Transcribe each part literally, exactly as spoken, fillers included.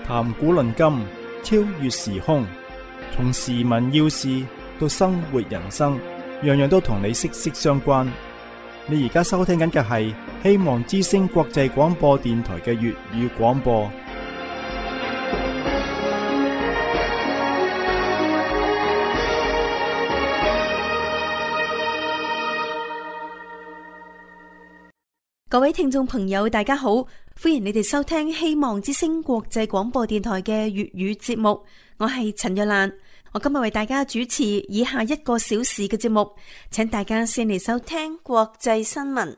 談古論今，超越時空，從時聞要事到生活人生，樣樣都同你息息相關。你而家收聽緊嘅係希望之聲國際廣播電台嘅粵語廣播。 各位聽眾朋友，大家好，歡迎你哋收聽希望之聲國際廣播電台嘅粵語節目。我係陳若蘭，我今日為大家主持以下一個小時嘅節目，請大家先嚟收聽國際新聞。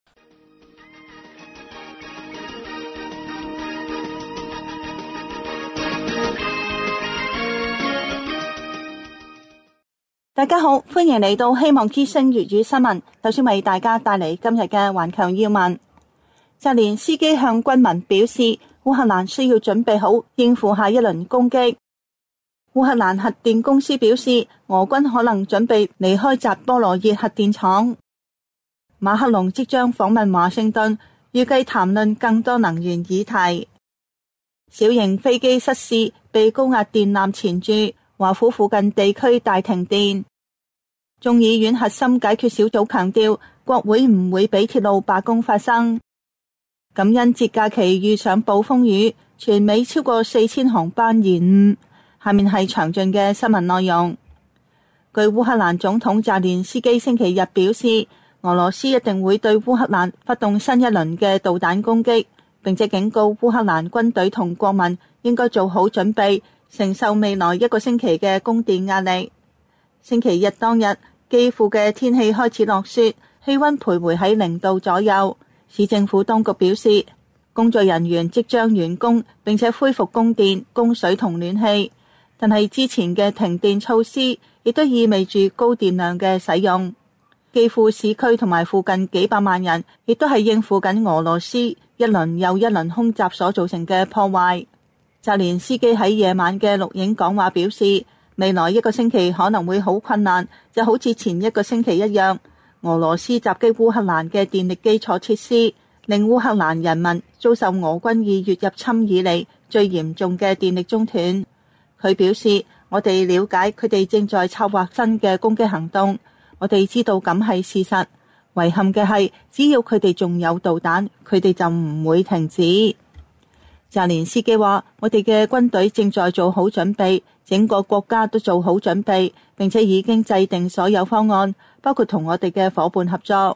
大家好，歡迎嚟到希望之聲粵語新聞。首先為大家帶嚟今日嘅環球要聞。澤連斯基向軍民表示，烏克蘭需要準備好應付下一輪攻擊。烏克蘭核電公司表示，俄軍可能準備離開扎波羅熱核電廠。馬克龍即將訪問華盛頓，預計談論更多能源議題。小型飛機失事，被高壓電纜纏住。華府附近地區大停電。眾議院核心解決小組強調，國會唔會俾鐵路罷工發生。感恩節假期遇上暴風雨，全美超過四千航班延誤。下面係詳盡嘅新聞內容。據烏克蘭總統澤連斯基星期日表示，俄羅斯一定會對烏克蘭發動新一輪嘅導彈攻擊，並且警告烏克蘭軍隊同國民應該做好準備，承受未來一個星期嘅供電壓力。星期日當日，基輔嘅天氣開始落雪，氣溫徘徊喺零度左右。市政府當局表示，工作人員即將完工，並且恢復供電、供水同暖氣。但係之前嘅停電措施亦都意味住高電量嘅使用。基輔市區同埋附近幾百萬人亦都係應付緊俄羅斯一輪又一輪空襲所造成嘅破壞。澤連斯基喺夜晚嘅錄影講話表示，未來一個星期可能會好困難，就好似前一個星期一樣。俄羅斯襲擊烏克蘭嘅電力基礎設施，令烏克蘭人民遭受俄軍二月入侵以嚟最嚴重嘅電力中斷。佢表示，我哋了解佢哋正在策劃新嘅攻擊行動，我哋知道咁係事實。遺憾嘅係，只要佢哋仲有導彈，佢哋就唔會停止。澤連斯基話，我哋嘅軍隊正在做好準備，整個國家都做好準備，並且已經制定所有方案，包括同我哋嘅夥伴合作。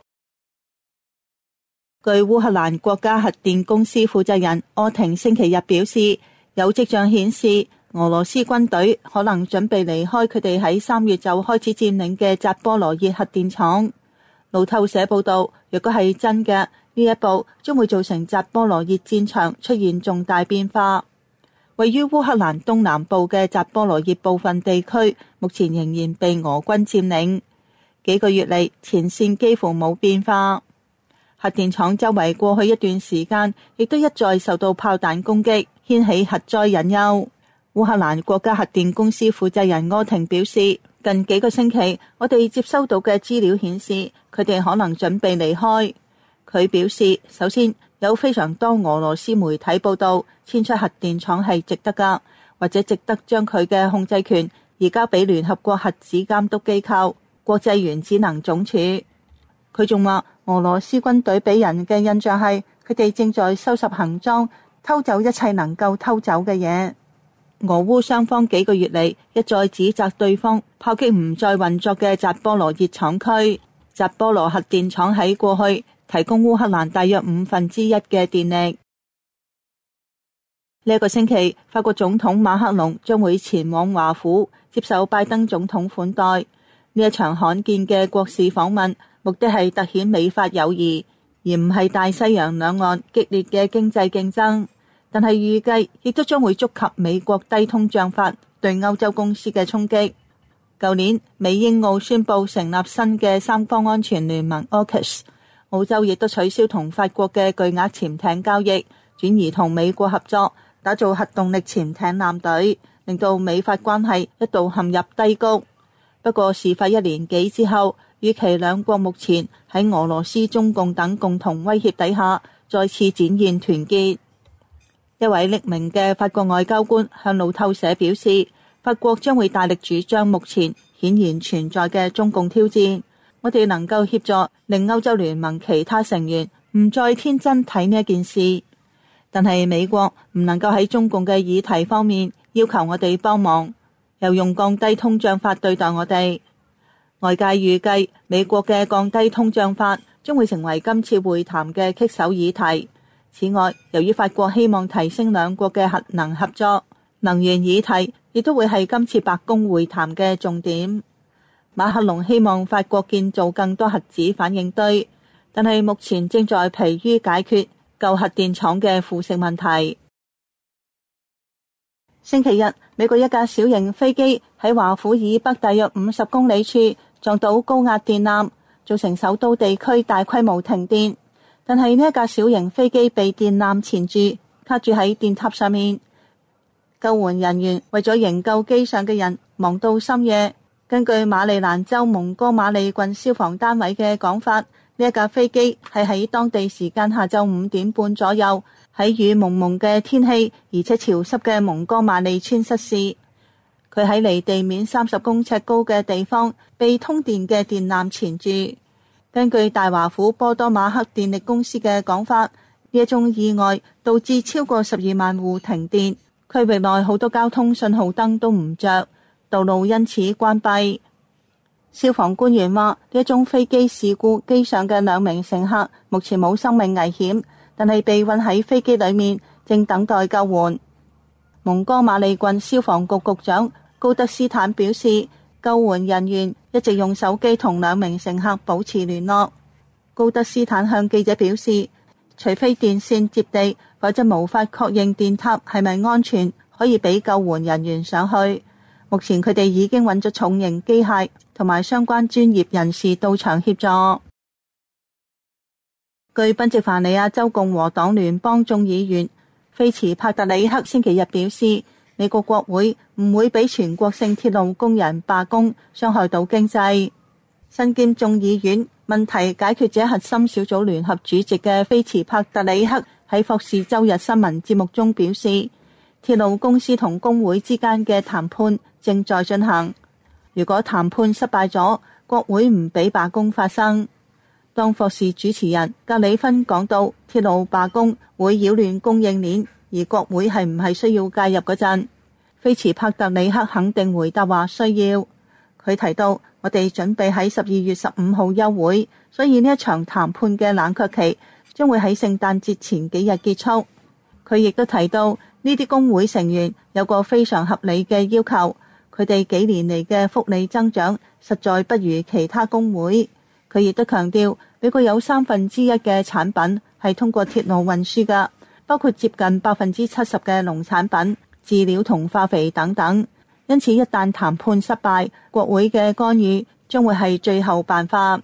據烏克蘭國家核電公司負責人柯廷星期日表示，有跡象顯示俄羅斯軍隊可能準備離開佢哋喺三月就開始佔領嘅扎波羅熱核電廠。路透社報道，若果係真嘅，呢一步將會造成扎波羅熱戰場出現重大變化。位於烏克蘭東南部嘅扎波羅熱部分地區，目前仍然被俄軍佔領。幾個月嚟，前線幾乎冇變化。核電廠周圍過去一段時間，亦都一再受到炮彈攻擊，掀起核災隱憂。烏克蘭國家核電公司負責人柯廷表示，近幾個星期，我哋接收到嘅資料顯示，佢哋可能準備離開。佢表示，首先有非常多俄羅斯媒體報道，遷出核電廠係值得㗎，或者值得將佢嘅控制權移交俾聯合國核子監督機構、國際原子能總署。佢仲話，俄羅斯軍隊俾人嘅印象係，佢哋正在收拾行裝，偷走一切能夠偷走嘅嘢。俄烏雙方幾個月嚟一再指責對方炮擊唔再運作嘅扎波羅熱廠區。扎波羅核電廠喺過去提供烏克蘭大約五分之一嘅電力。呢一個星期，法國總統馬克龍將會前往華府接受拜登總統款待。呢一場罕見嘅國事訪問，目的係凸顯美法友誼，而唔係大西洋兩岸激烈嘅經濟競爭。但係預計亦都將會觸及美國低通脹法對歐洲公司嘅衝擊。舊年，美英澳宣布成立新嘅三方安全聯盟 A U K U S， 澳洲亦都取消同法國嘅巨額潛艇交易，轉移同美國合作，打造核動力潛艇艦隊，令到美法關係一度陷入低谷。不過事發一年幾之後，與其兩國目前喺俄羅斯、中共等共同威脅底下，再次展現團結。 一位匿名嘅法國外交官向路透社表示，法國將會大力主張目前顯然存在嘅中共挑戰。我哋能夠協助令歐洲聯盟其他成員唔再天真睇呢一件事，但係美國唔能夠喺中共嘅議題方面要求我哋幫忙，又用降低通脹法對待我哋。外界預計美國嘅降低通脹法將會成為今次會談嘅棘手議題。此外，由於法國希望提升兩國嘅核能合作，能源議題亦都會係今次白宮會談嘅重點。馬克龍希望法國建造更多核子反應堆，但係目前正在疲於解決舊核電廠嘅腐蝕問題。星期日，美國一架小型飛機喺華府以北大約五十公里處撞到高壓電纜，造成首都地區大規模停電。但係呢一架小型飛機被電纜纏住，卡住喺電塔上面。救援人員為咗營救機上嘅人，忙到深夜。根據馬里蘭州蒙哥馬利郡消防單位嘅講法，呢一架飛機係喺當地時間下晝五點半左右，喺雨濛濛嘅天氣而且潮濕嘅蒙哥馬利村失事。佢喺離地面三十公尺高嘅地方，被通電嘅電纜纏住。根據大華府波多馬克電力公司嘅講法，呢一宗意外導致超過十二萬戶停電，區域內好多交通信號燈都唔着，道路因此關閉。消防官員話，呢一宗飛機事故機上嘅兩名乘客目前冇生命危險，但係被困喺飛機裏面，正等待救援。蒙哥馬利郡消防局局長高德斯坦表示，救援人員一直用手機同兩名乘客保持聯絡。高德斯坦向記者表示，除非電線接地，否則無法確認電塔係咪安全，可以俾救援人員上去。目前佢哋已經揾咗重型機械同埋相關專業人士到場協助。據賓夕凡尼亞州共和黨聯邦眾議員菲茨帕特里克星期日表示，美國國會唔會俾全國性鐵路工人罷工，傷害到經濟。身兼眾議院問題解決者核心小組聯合主席嘅菲茨帕特里克喺霍士周日新聞節目中表示，鐵路公司同工會之間嘅談判正在進行。如果談判失敗咗，國會唔俾罷工發生。當霍士主持人格里芬講到鐵路罷工會擾亂供應鏈，而國會係唔係需要介入嗰陣，菲茨帕特里克肯定回答話需要。佢提到，我哋準備喺十二月十五號休會，所以呢一場談判嘅冷卻期將會喺聖誕節前幾日結束。佢亦都提到，呢啲工會成員有個非常合理嘅要求，佢哋幾年嚟嘅福利增長實在不如其他工會。佢亦都強調，美國有三分之一嘅產品係通過鐵路運輸㗎，包括接近百分之七十嘅農產品、飼料同化肥等等。因此，一旦談判失敗，國會嘅干預將會係最後辦法。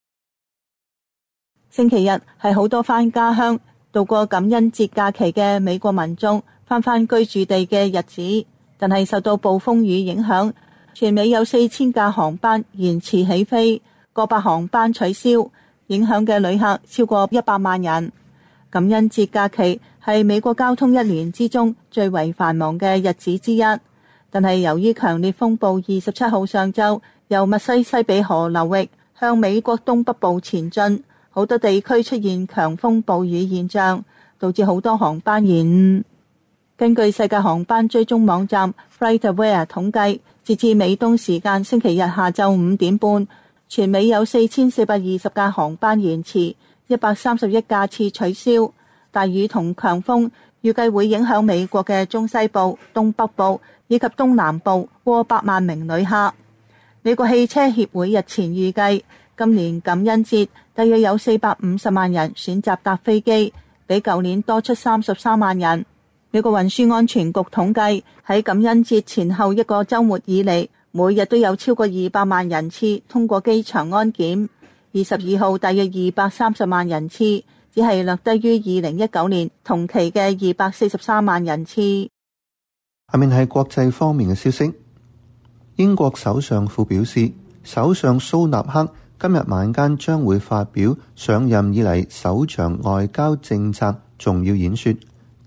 星期日係好多返家鄉度過感恩節假期嘅美國民眾返返居住地嘅日子，但係受到暴風雨影響，全美有四千架航班延遲起飛，過百航班取消，影響嘅旅客超過一百萬人。感恩節假期係美國交通一年之中最為繁忙嘅日子之一，但係由於強烈風暴二十七號上晝由密西西比河流域向美國東北部前進，好多地區出現強風暴雨現象，導致好多航班延誤。根據世界航班追蹤網站 FlightAware 統計，截至美東時間星期日下晝五點半，全美有四千四百二十架航班延遲，一百三十一架次取消。大雨同強風預計會影響美國嘅中西部、東北部以及東南部過百萬名旅客。美國汽車協會日前預計，今年感恩節大約有四百五十萬人選擇搭飛機，比舊年多出三十三萬人。美國運輸安全局統計，喺感恩節前後一個週末以嚟，每日都有超過二百萬人次通過機場安檢。二十二號大約二百三十萬人次，只係略低於二零一九年同期嘅二百四十三萬人次。 下面係國際方面嘅消息。英國首相府表示，首相蘇納克今日晚間將會發表上任以嚟首場外交政策重要演說，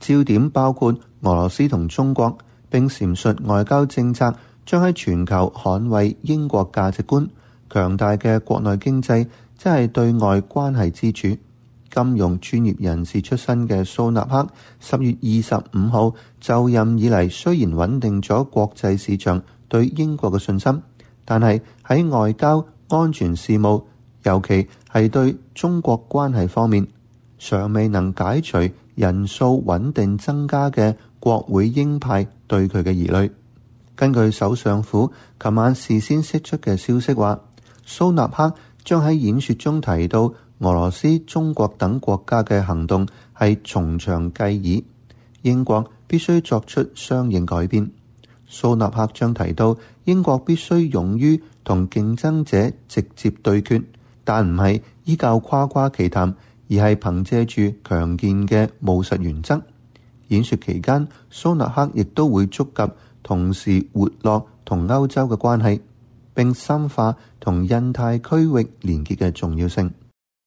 焦點包括俄羅斯同中國，並闡述外交政策將喺全球捍衛英國價值觀。強大嘅國內經濟即係對外關係支柱。金融專業人士出身嘅蘇納克十月二十五號就任以嚟，雖然穩定咗國際市場對英國嘅信心，但係喺外交安全事務，尤其係對中國關係方面，尚未能解除人數穩定增加嘅國會鷹派對佢嘅疑慮。根據首相府琴晚事先釋出嘅消息話，蘇納克將喺演說中提到俄羅斯、中國等國家嘅行動係從長計議，英國必須作出相應改變。蘇納克將提到英國必須勇於同競爭者直接對決，但唔係依靠誇誇其談，而係憑借住強健嘅務實原則。演說期間，蘇納克亦都會觸及同時活絡同歐洲嘅關係，並深化同印太區域連結嘅重要性。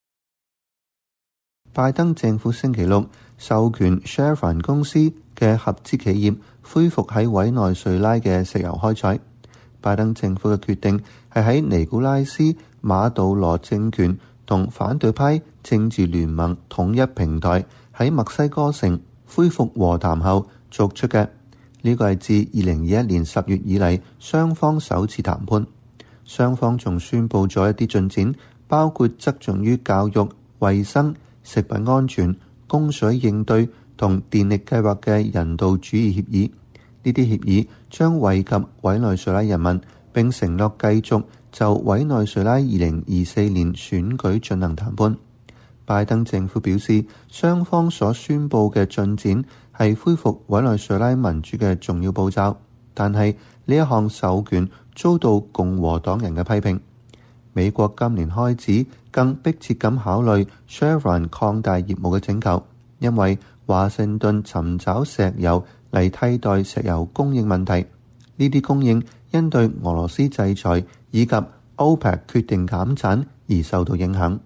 拜登政府星期六授權 Chevron 公司嘅合資企業恢復喺委內瑞拉嘅石油開採。拜登政府嘅決定係喺尼古拉斯馬杜羅政權同反對派政治聯盟統一平台喺墨西哥城恢復和談後作出嘅。呢個係自二零二一年十月以嚟雙方首次談判。雙方仲宣布咗一啲進展，包括側重於教育、衛生、食品安全、供水應對同電力計劃嘅人道主義協議。呢啲協議將惠及委內瑞拉人民，並承諾繼續就委內瑞拉二零二四年選舉進行談判。拜登政府表示，雙方所宣布嘅進展係恢復委內瑞拉民主嘅重要步驟，但係呢一項授權遭到共和黨人嘅批評。美國今年開始更迫切咁考慮 Chevron 擴大業務嘅請求，因為華盛頓尋找石油嚟替代石油供應問題。呢啲供應因對俄羅斯制裁以及 OPEC 決定減產而受到影響。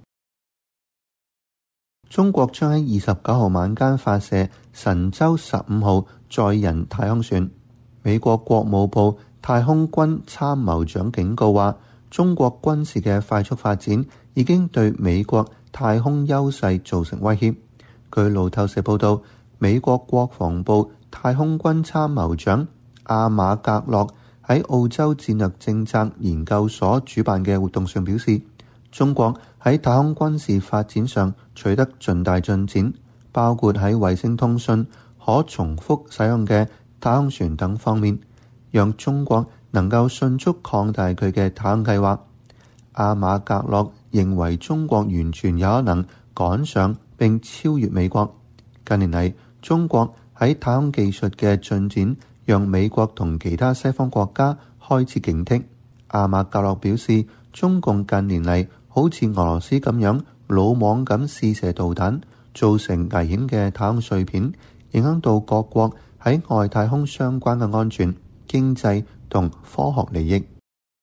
中國將喺二十九號晚間發射神舟十五號載人太空船。美國國務部太空軍參謀長警告話，中國軍事嘅快速發展已經對美國太空優勢造成威脅。據路透社報道，美國國防部太空軍參謀長阿馬格洛喺澳洲戰略政策研究所主辦嘅活動上表示，中國喺太空軍事發展上取得重大進展，包括喺衛星通訊、可重複使用嘅太空船等方面，讓中國能夠迅速擴大佢嘅太空計劃。阿馬格洛認為中國完全有可能趕上並超越美國。近年嚟，中國喺太空技術嘅進展，讓美國同其他西方國家開始警惕。阿馬格洛表示，中共近年嚟好似俄羅斯咁樣魯莽咁試射導彈，造成危險嘅太空碎片，影響到各國喺外太空相關嘅安全、經濟同科學利益。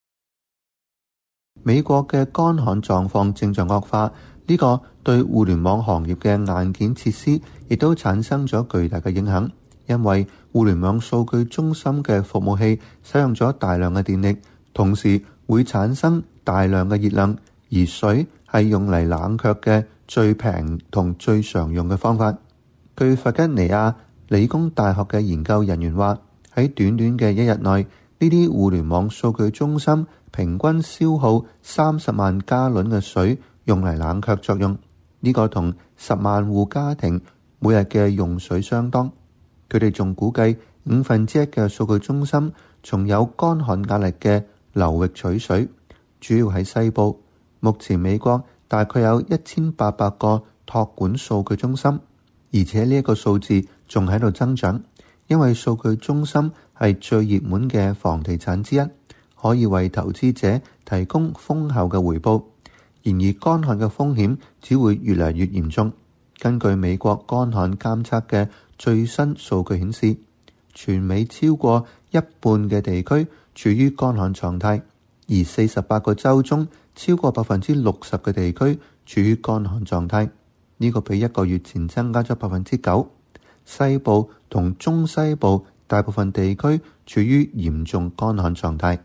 美國嘅乾旱狀況正在惡化，呢個對互聯網行業嘅硬件設施亦都產生咗巨大嘅影響，因為互聯網數據中心嘅服務器使用咗大量嘅電力，同時會產生大量嘅熱量，而水係用嚟冷卻嘅最平同最常用嘅方法。據弗吉尼亞理工大學嘅研究人員話，喺短短嘅一日內，呢啲互聯網數據中心平均消耗三十萬加侖嘅水用嚟冷卻作用，呢個同十萬戶家庭每日嘅用水相當。佢哋仲估計五分之一嘅數據中心從有乾旱壓力嘅流域取水，主要喺西部。目前美國大概有一千八百個託管數據中心，而且呢一個數字仲喺度增長，因為數據中心係最熱門嘅房地產之一，可以為投資者提供豐厚嘅回報。然而乾旱嘅風險只會越嚟越嚴重。根據美國乾旱監測嘅最新數據顯示，全美超過一半嘅地區處於乾旱狀態，而四十八個州中超過百分之六十嘅地區處於乾旱狀態。呢個比一個月前增加咗百分之九。 西部同中西部大部分地區處於嚴重乾旱狀態。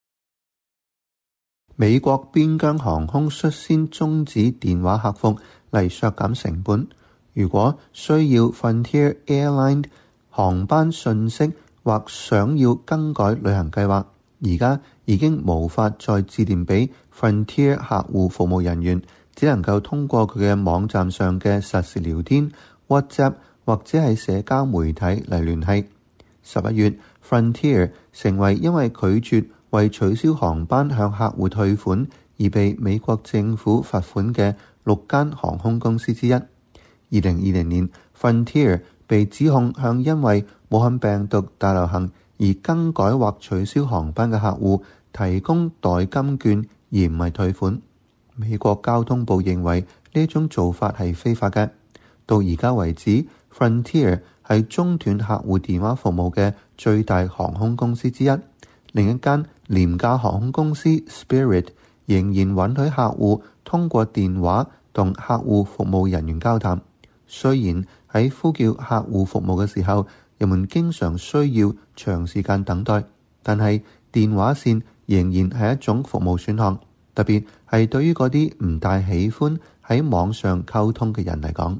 美國邊疆航空率先終止電話客服嚟削減成本。如果需要 Frontier Airline 航班信息或想要更改旅行計劃，而家已經無法再致電俾 Frontier 客戶服務人員，只能夠通過佢嘅網站上嘅實時聊天、WhatsApp 或者係社交媒體嚟聯繫。十一月 Frontier 成為因為拒絕為取消航班向客戶退款而被美國政府罰款嘅六間航空公司之一。二零二零年 Frontier 被指控向因為武漢病毒大流行而更改或取消航班嘅客戶提供代金券而唔係退款。美國交通部認為呢種做法係非法嘅。到而家為止， Frontier 係中斷客戶電話服務嘅最大航空公司之一。另一間廉價航空公司 Spirit 仍然允許客戶通過電話同客戶服務人員交談。雖然喺呼叫客戶服務嘅時候，人們經常需要長時間等待，但係電話線仍然係一種服務選項，特別係對於嗰啲唔太喜歡喺網上溝通嘅人嚟講。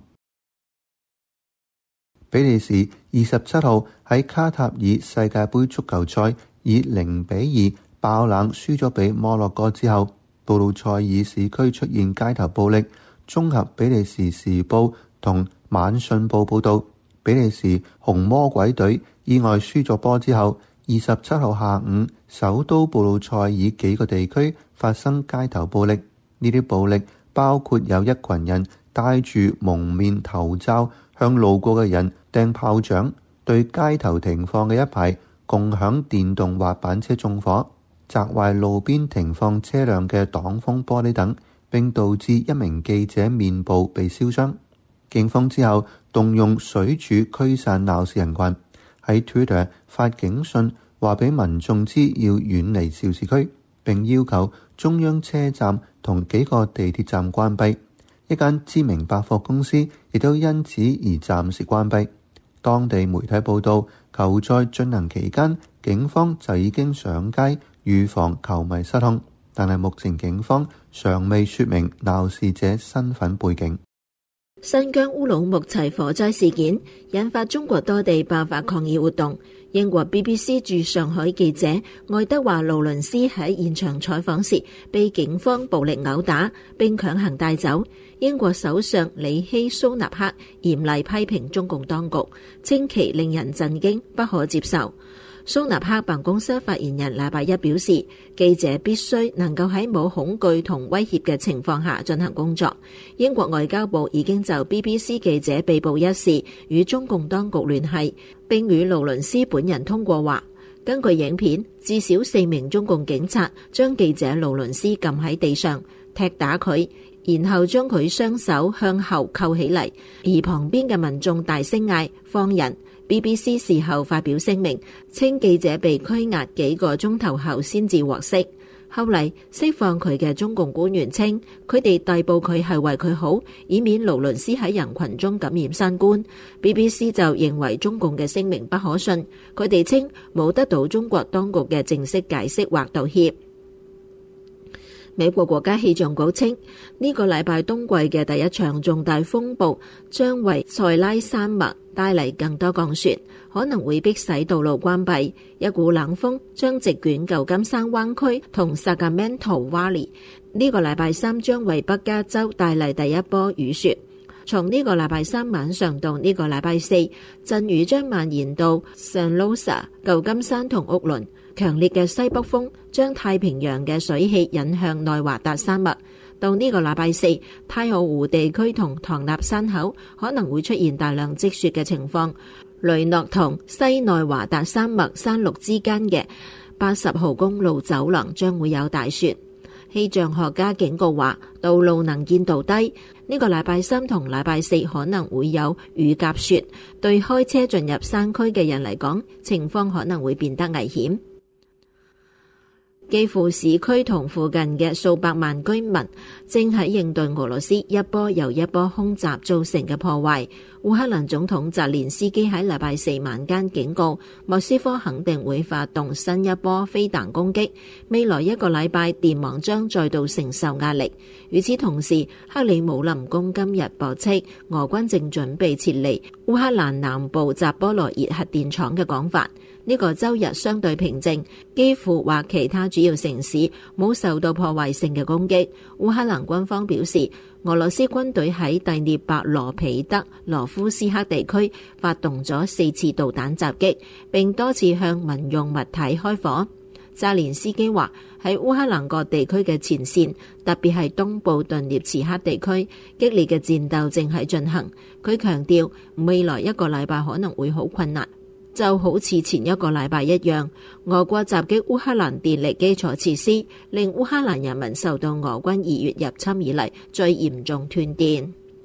比利時二十七號喺卡塔爾世界盃足球賽以零比二爆冷輸咗俾摩洛哥之後，布魯塞爾市區出現街頭暴力。綜合比利時時報同晚訊報報道，比利時紅魔鬼隊意外輸咗波之後，二十七號下午首都布魯塞爾幾個地區發生街頭暴力。呢啲暴力包括有一群人戴住蒙面頭罩向路過嘅人掟炮仗，對街頭停放嘅一排共享電動滑板車縱火，砸壞路邊停放車輛嘅擋風玻璃等，並導致一名記者面部被燒傷。警方之後動用水柱驅散鬧事人群，喺 Twitter 發警訊話俾民眾知要遠離肇事區，並要求中央車站同幾個地鐵站關閉。一間知名百貨公司亦都因此而暫時關閉。當地媒體報道，球賽進行期間，警方就已經上街預防球迷失控，但係目前警方尚未說明鬧事者身份背景。 新疆烏魯木齊火災事件引發中國多地爆發抗議活動。英國 B B C 駐上海記者愛德華勞倫斯喺現場採訪時被警方暴力毆打並強行帶走。英國首相里希蘇納克嚴厲批評中共當局，稱其令人震驚，不可接受。蘇納克辦公室發言人禮拜一表示，記者必須能夠喺冇恐懼同威脅嘅情況下進行工作。英國外交部已經就 B B C 記者被捕一事與中共當局聯繫，並與勞倫斯本人通過話。根據影片，至少四名中共警察將記者勞倫斯撳喺地上，踢打佢，然後將佢雙手向後扣起嚟，而旁邊嘅民眾大聲嗌放人。B B C 事後發表聲明，稱記者被拘押幾個鐘頭後先至獲釋。後嚟釋放佢嘅中共官員稱，佢哋逮捕佢係為佢好，以免勞倫斯喺人群中感染新冠。B B C 就認為中共嘅聲明不可信，佢哋稱冇得到中國當局嘅正式解釋或道歉。美國國家氣象局稱，呢個禮拜冬季嘅第一場重大風暴將為塞拉山脈帶嚟更多降雪，可能會迫使道路關閉。一股冷風將席捲舊金山灣區同 Sacramento Valley， 呢個禮拜三將為北加州帶嚟第一波雨雪。從呢個禮拜三晚上到呢個禮拜四，陣雨將蔓延到 San Rosa、舊金山同屋崙。強烈嘅西北風將太平洋嘅水汽引向內華達山脈。到呢個禮拜四，太浩湖地區同唐納山口可能會出現大量積雪嘅情況。雷諾同西內華達山脈山麓之間嘅八十號公路走廊將會有大雪。氣象學家警告話，道路能見度低，呢個禮拜三同禮拜四可能會有雨夾雪，對開車進入山區嘅人嚟講，情況可能會變得危險。 幾乎市區同附近嘅數百萬居民正喺應對俄羅斯一波又一波空襲造成嘅破壞。烏克蘭總統澤連斯基喺禮拜四晚間警告，莫斯科肯定會發動新一波飛彈攻擊，未來一個禮拜電網將再度承受壓力。與此同時，克里姆林宮今日駁斥俄軍正準備撤離烏克蘭南部扎波羅熱核電廠嘅講法。呢個週日相對平靜，基輔或其他主要城市冇受到破壞性嘅攻擊。烏克蘭軍方表示，俄羅斯軍隊喺第聶伯羅彼得羅夫斯克地區發動咗四次導彈襲擊，並多次向民用物體開火。澤連斯基話喺烏克蘭各地區嘅前線，特別係東部頓涅茨克地區，激烈嘅戰鬥正喺進行。佢強調，未來一個禮拜可能會好困難。就好似前一個禮拜一樣，俄國襲擊烏克蘭電力基礎設施，令烏克蘭人民受到俄軍二月入侵以嚟最嚴重斷電。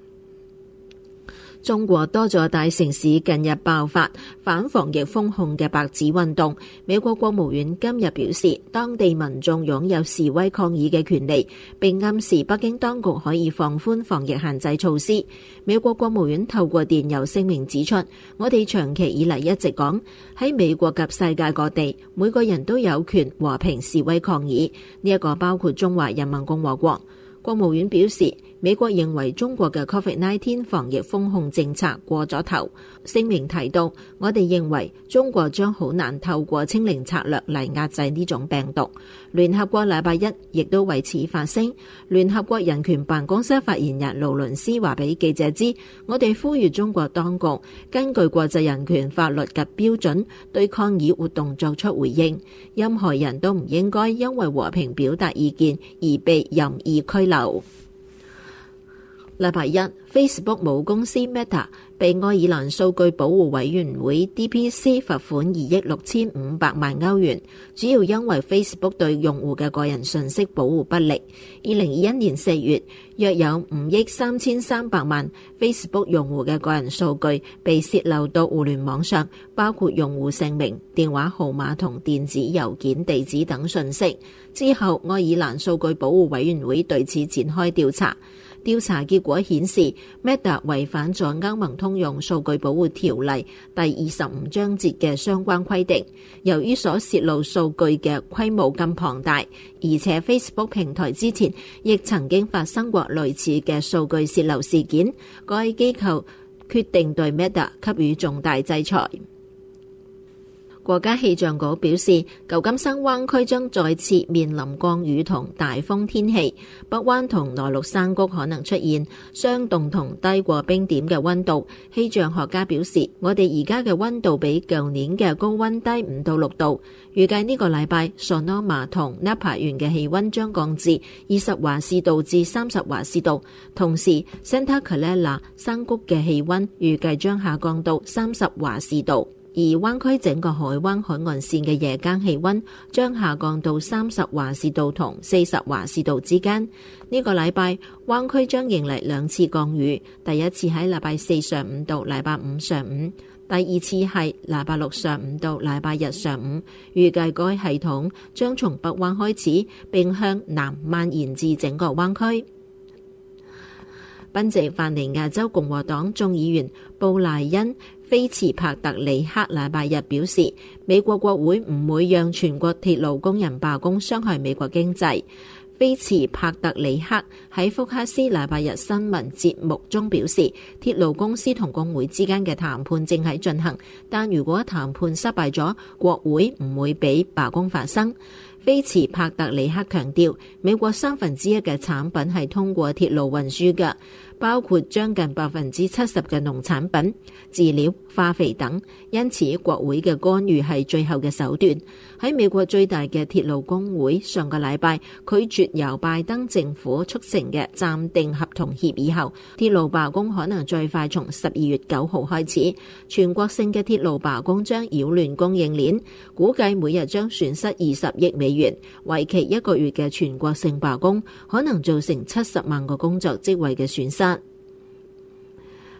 中國多座大城市近日爆發反防疫封控嘅白紙運動。美國國務院今日表示，當地民眾擁有示威抗議嘅權利，並暗示北京當局可以放寬防疫限制措施。美國國務院透過電郵聲明指出，我哋長期以嚟一直講，喺美國及世界各地，每個人都有權和平示威抗議，呢一個包括中華人民共和國。國務院表示，美國認為中國嘅 Covid 十九 防疫封控政策過咗頭。聲明提到，我哋認為中國將好難透過清零策略嚟壓制呢種病毒。聯合國禮拜一亦都為此發聲。聯合國人權辦公室發言人勞倫斯話俾記者知，我哋呼籲中國當局根據國際人權法律及標準，對抗議活動作出回應。任何人都唔應該因為和平表達意見而被任意拘留。禮拜一 ，Facebook 母公司 Meta 被愛爾蘭數據保護委員會 D P C 罰款二億六千五百萬歐元，主要因為 Facebook 對用戶嘅個人信息保護不力。二零二一年四月，約有五億三千三百萬 Facebook 用戶嘅個人數據被洩漏到互聯網上，包括用戶姓名、電話號碼同電子郵件地址等信息。之後，愛爾蘭數據保護委員會對此展開調查。調查結果顯示 ，Meta 違反咗歐盟通用數據保護條例第二十五章節嘅相關規定。由於所洩露數據嘅規模咁龐大，而且 Facebook 平台之前亦曾經發生過類似嘅數據洩漏事件，該機構決定對 Meta 給予重大制裁。國家氣象局表示，舊金山灣區將再次面臨降雨同大風天氣，北灣同內陸山谷可能出現霜凍同低過冰點嘅溫度。氣象學家表示，我哋而家嘅溫度比舊年嘅高溫低五到六度。預計呢個禮拜，Sonoma同 Napa 縣嘅氣溫將降至二十華氏度至三十華氏度，同時 Santa Clara 山谷嘅氣溫預計將下降到三十華氏度。而灣區整個海灣海岸線嘅夜間氣溫將下降到三十華氏度同四十華氏度之間。呢個禮拜，灣區將迎嚟兩次降雨，第一次喺禮拜四上午到禮拜五上午，第二次係禮拜六上午到禮拜日上午。預計該系統將從北灣開始，並向南蔓延至整個灣區。賓夕法尼亞州共和黨眾議員布萊恩菲茨帕特里克禮拜日表示，美國國會唔會讓全國鐵路工人罷工傷害美國經濟。菲茨帕特里克喺福克斯禮拜日新聞節目中表示，鐵路公司同工會之間嘅談判正喺進行，但如果談判失敗咗，國會唔會俾罷工發生。菲茨帕特里克強調，美國三分之一嘅產品係通過鐵路運輸嘅，包括將近百分之七十嘅農產品、飼料、化肥等，因此國會嘅干預係最後嘅手段。喺美國最大嘅鐵路工會上個禮拜拒絕由拜登政府促成嘅暫定合同協議後，鐵路罷工可能最快從十二月九號開始。全國性嘅鐵路罷工將擾亂供應鏈，估計每日將損失二十億美元。為期一個月嘅全國性罷工可能造成七十萬個工作職位嘅損失。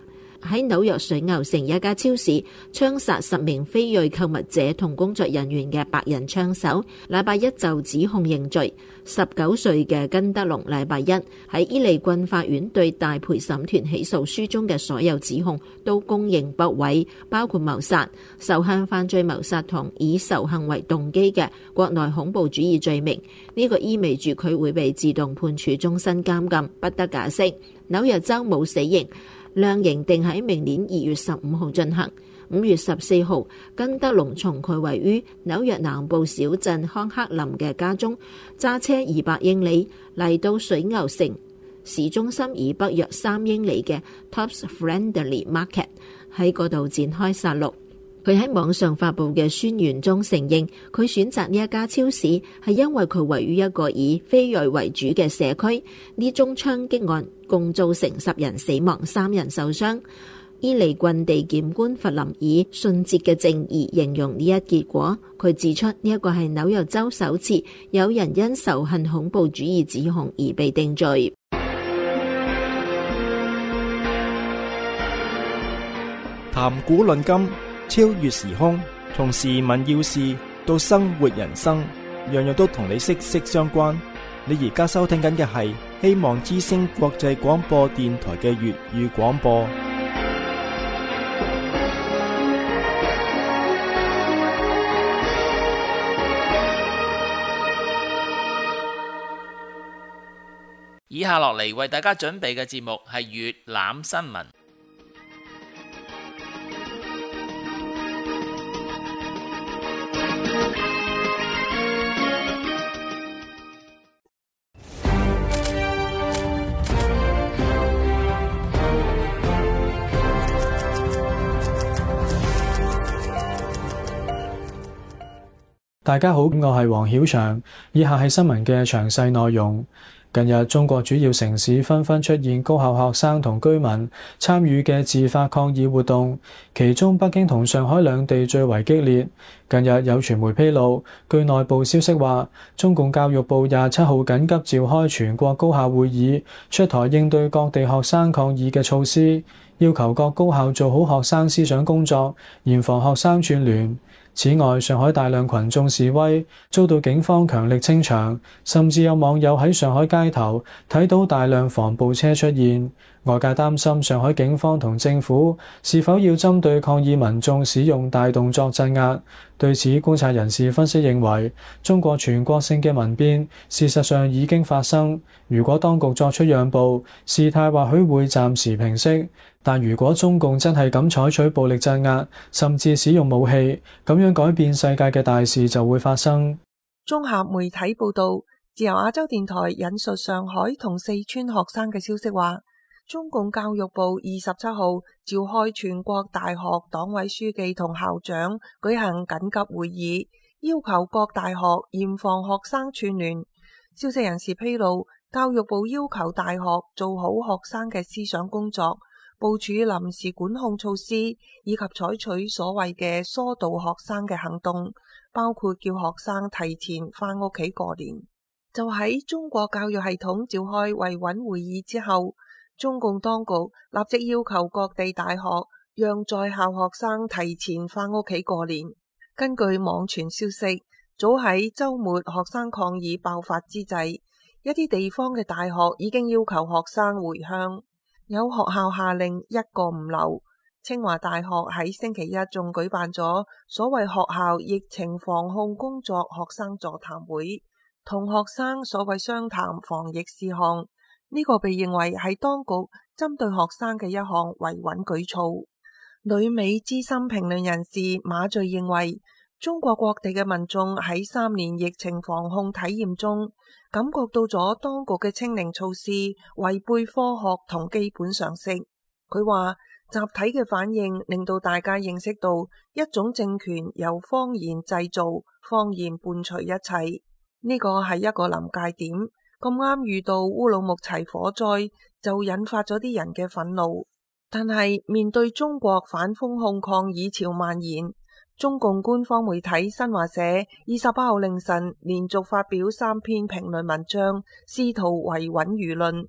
喺紐約水牛城一家超市槍殺十名非裔購物者同工作人員嘅白人槍手，禮拜一就指控認罪。十九歲嘅根德龍禮拜一喺伊利郡法院對大陪審團起訴書中嘅所有指控都公認不諱，包括謀殺、仇恨犯罪謀殺同以仇恨為動機嘅國內恐怖主義罪名。呢個意味住佢會被自動判處終身監禁，不得假釋。紐約州冇死刑，量刑定喺明年二月十五號進行。五月十四號，根德龍從佢位於紐約南部小鎮康克林嘅家中揸車二百英里嚟到水牛城市中心以北約三英里嘅 Tops Friendly Market， 喺嗰度展開殺戮。佢喺網上發佈嘅宣言中承認，佢選擇呢一家超市係因為佢位於一個以非裔為主嘅社區。呢宗槍擊案共造成十人死亡、三人受傷。伊利郡地檢官弗林以迅捷嘅正義形容呢一結果。佢指出呢一個係紐約州首次有人因仇恨恐怖主義指控而被定罪。 談古論今，超越時空，從時聞要事到生活人生，樣樣都同你息息相關。你而家收聽緊嘅係希望之聲國際廣播電台嘅粵語廣播。 以下落嚟為大家準備嘅節目係粵覽新聞。 大家好，我係黃曉翔，以下係新聞嘅詳細內容。近日，中國主要城市紛紛出現高校學生同居民參與嘅自發抗議活動，其中北京同上海兩地最為激烈。近日有傳媒披露，據內部消息話，中共教育部廿七號緊急召開全國高校會議，出台應對各地學生抗議嘅措施，要求各高校做好學生思想工作，嚴防學生串聯。此外，上海大量群眾示威，遭到警方強力清場，甚至有網友喺上海街頭睇到大量防暴車出現。外界擔心上海警方同政府是否要針對抗議民眾使用大動作鎮壓。對此，觀察人士分析認為，中國全國性嘅民變事實上已經發生，如果當局作出讓步，事態或許會暫時平息。但如果中共真係咁採取暴力鎮壓，甚至使用武器，咁樣改變世界嘅大事就會發生。 綜合媒體報道，自由亞洲電台引述上海同四川學生嘅消息話，中共教育部二十七號召開全國大學黨委書記同校長舉行緊急會議，要求各大學嚴防學生串聯。消息人士披露，教育部要求大學做好學生嘅思想工作，部署臨時管控措施，以及採取所謂嘅疏導學生嘅行動，包括叫學生提前返屋企過年。就喺中國教育系統召開維穩會議之後，中共當局立即要求各地大學讓在校學生提前返屋企過年。根據網傳消息，早喺週末學生抗議爆發之際，一啲地方嘅大學已經要求學生回鄉。有學校下令一個唔留。清華大學喺星期一仲舉辦咗所謂學校疫情防控工作學生座談會，同學生所謂商談防疫事項。呢個被認為係當局針對學生嘅一項維穩舉措。旅美資深評論人士馬敘認為，中國各地嘅民眾喺三年疫情防控體驗中，感覺到咗當局嘅清零措施違背科學同基本常識。佢話，集體嘅反應令到大家認識到一種政權由謊言製造，謊言伴隨一切。呢個係一個臨界點，咁啱遇到烏魯木齊火災，就引發咗啲人嘅憤怒。但係面對中國反封控抗議潮蔓延，中共官方媒體新華社二十八號凌晨連續發表三篇評論文章，試圖維穩輿論。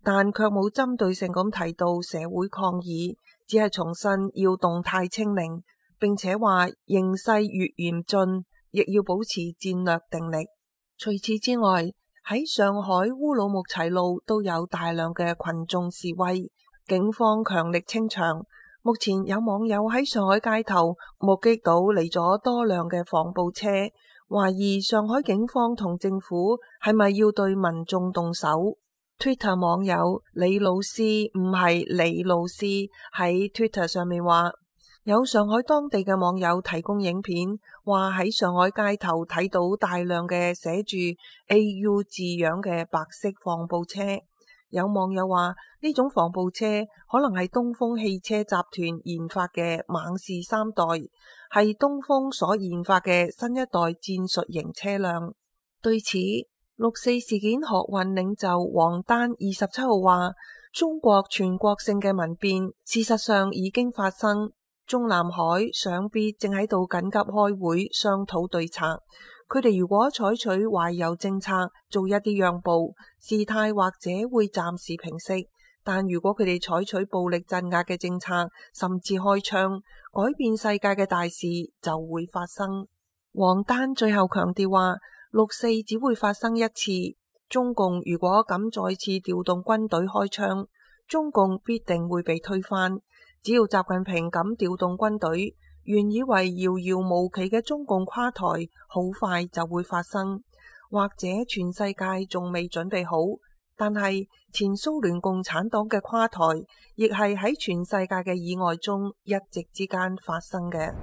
但卻冇針對性咁提到社會抗議，只係重申要動態清零，並且話形勢越嚴峻，亦要保持戰略定力。除此之外，喺上海烏魯木齊路都有大量嘅群眾示威，警方強力清場。目前有網友喺上海街頭目擊到嚟咗多輛嘅防暴車，懷疑上海警方同政府係咪要對民眾動手。Twitter 網友李老師唔係李老師喺 Twitter 上面話，有上海當地嘅網友提供影片，話喺上海街頭睇到大量嘅寫住 A U 字樣嘅白色防暴車。有網友話呢種防暴車可能係東風汽車集團研發嘅猛士三代，係東風所研發嘅新一代戰術型車輛。對此，六四事件學運領袖王丹二十七號話，中國全國性嘅民變事實上已經發生，中南海想必正喺度緊急開會商討對策。佢哋如果採取懷柔政策，做一啲讓步，事態或者會暫時平息。但如果佢哋採取暴力鎮壓嘅政策，甚至開槍，改變世界嘅大事就會發生。王丹最後強調話，六四只會發生一次，中共如果敢再次調動軍隊開槍，中共必定會被推翻。只要習近平敢調動軍隊，原以為遙遙無期嘅中共垮台好快就會發生，或者全世界仲未準備好。但係前蘇聯共產黨嘅垮台，亦係喺全世界嘅意外中一夕之間發生嘅。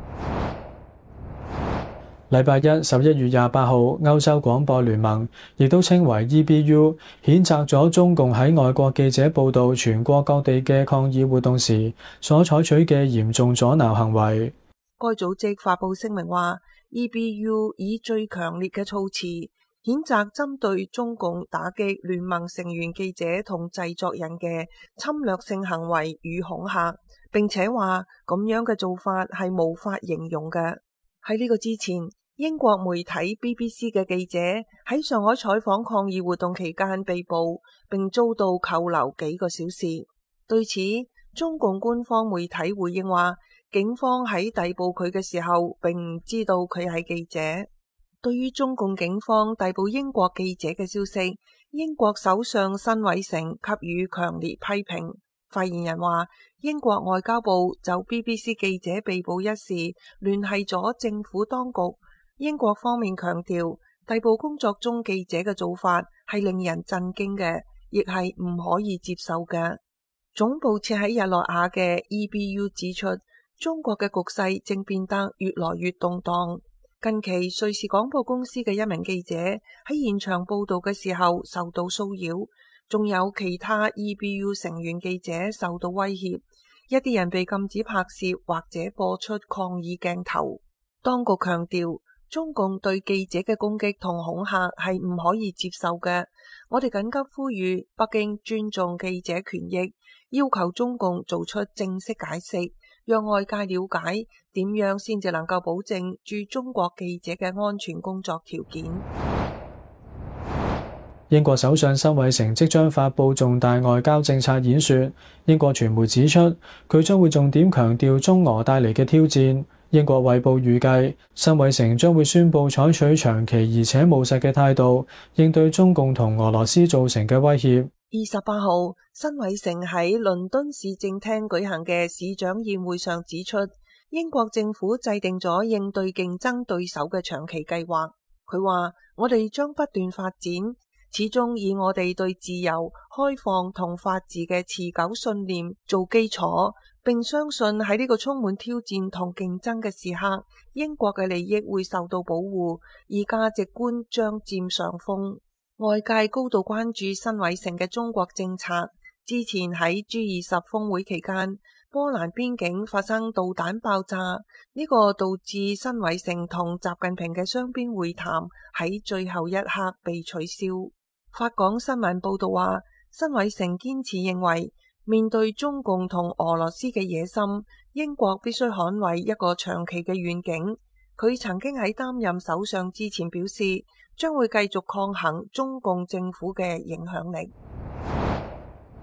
禮拜一十一月廿八號，歐洲廣播聯盟亦都稱為 E B U， 譴責咗中共喺外國記者報道全國各地嘅抗議活動時所採取嘅嚴重阻撓行為。 該組織發佈聲明話 ，E B U 以最強烈嘅措辭譴責針對中共打擊聯盟成員記者同製作人嘅侵略性行為與恐嚇，並且話咁樣嘅做法係無法形容嘅。喺呢個之前，英國媒體 B B C 嘅記者喺上海採訪抗議活動期間被捕，並遭到扣留幾個小時。對此，中共官方媒體回應話，警方喺逮捕佢嘅時候，並唔知道佢係記者。對於中共警方逮捕英國記者嘅消息，英國首相辛偉誠給予強烈批評。發言人話，英國外交部就 B B C 記者被捕一事聯繫咗政府當局。英國方面強調，逮捕工作中記者嘅做法係令人震驚嘅，亦係唔可以接受嘅。總部設喺日內瓦嘅 E B U 指出，中國嘅局勢正變得越來越動盪。近期，瑞士廣播公司嘅一名記者喺現場報道嘅時候受到騷擾。仲有其他 E B U 成員記者受到威脅，一啲人被禁止拍攝或者播出抗議鏡頭。當局強調，中共對記者嘅攻擊同恐嚇係唔可以接受嘅。我哋緊急呼籲北京尊重記者權益，要求中共做出正式解釋，讓外界了解點樣先至能夠保證駐中國記者嘅安全工作條件。 英國首相辛偉誠即將發佈重大外交政策演說，英國傳媒指出，佢將會重點強調中俄帶嚟嘅挑戰。英國衛報預計，辛偉誠將會宣布採取長期而且務實嘅態度，應對中共同俄羅斯造成嘅威脅。 二十八號，辛偉誠喺倫敦市政廳舉行嘅市長宴會上指出，英國政府制定咗應對競爭對手嘅長期計劃。佢話：我哋將不斷發展，始終以我哋對自由、開放同法治嘅持久信念做基礎，並相信喺呢個充滿挑戰同競爭嘅時刻，英國嘅利益會受到保護，而價值觀將佔上風。外界高度關注辛偉誠嘅中國政策。之前喺 G 二十峰會期間，波蘭邊境發生導彈爆炸，呢個導致辛偉誠同習近平嘅雙邊會談喺最後一刻被取消。法港新聞報道話，辛偉誠堅持認為，面對中共同俄羅斯嘅野心，英國必須捍衛一個長期嘅願景。佢曾經喺擔任首相之前表示，將會繼續抗衡中共政府嘅影響力。